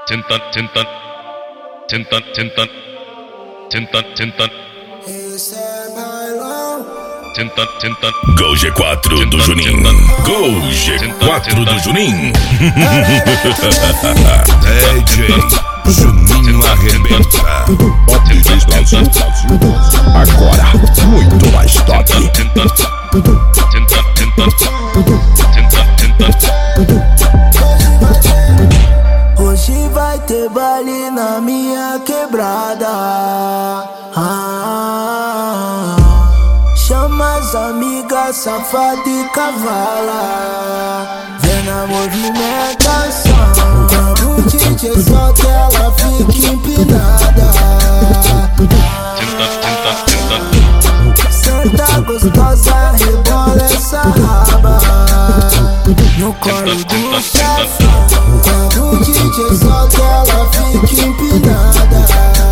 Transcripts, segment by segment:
Tintan, tintan, tintan, tintan, tintan, tintan. Tintan, tintan. Gol G4 do Juninho. Gol G4 do Juninho. DJ Juninho arrebenta. Pop Explosivo. Agora, muito mais top. Tintan, tintan, tintan, tintan, tintan. Hoje vai ter baile na minha quebrada. Chama as amigas, safada e cavala. Vem na movimentação. Quando o DJ solta, ela fica empinada. Senta gostosa, rebola essa raba no colo do chefe. Quando o DJ solta, ela fica empinada.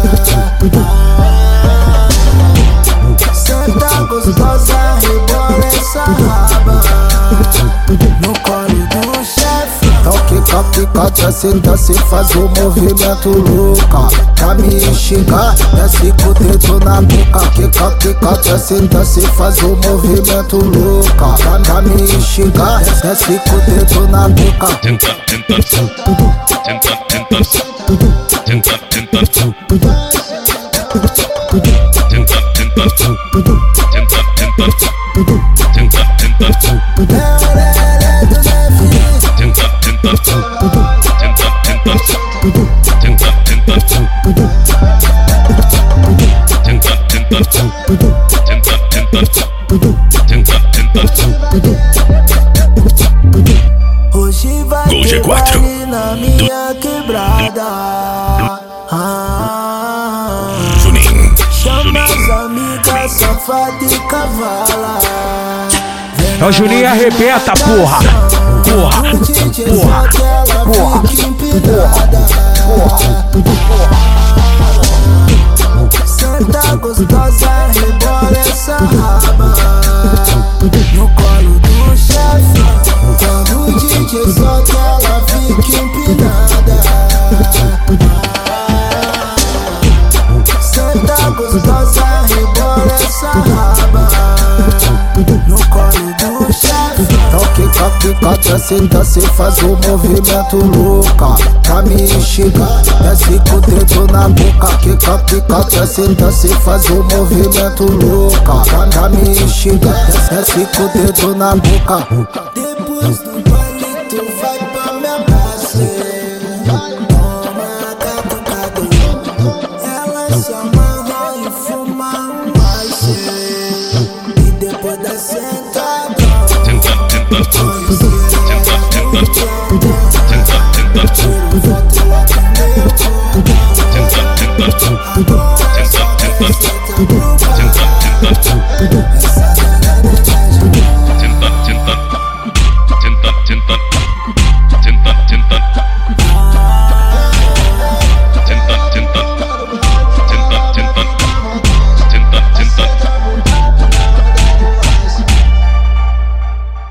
Senta gostosa, rebola essa raba no colo do chefe. Então quica, senta, se faz o movimento louca. Pra me enxergar, desce com o dedo na boca. Quica, senta, se faz o movimento louca. Pra me enxergar, desce com o dedo na boca. Tintan, tintan, tintan, tintan, tintan, tintan, tintan, hoje vai Gol ter G4 baile na minha quebrada. Juninho. Chama as amigas, safada e cavala. É o Juninho arrebenta, porra. Porra. Porra. Porra. Senta gostosa, rebola essa raba no colo do chefe. Quando o DJ solta, ela fica empinada. Senta gostosa, rebola essa raba no colo do chefe. Então quica, senta, se faz o movimento louca. Pra me enxergar, desce com o dedo na boca. Quica, senta, se faz o movimento louca. Pra me enxergar, desce com o dedo na boca. Depois do baile tu vai pra minha base. Toma catucado, ela se amarra e fuma mais. E depois da sentada,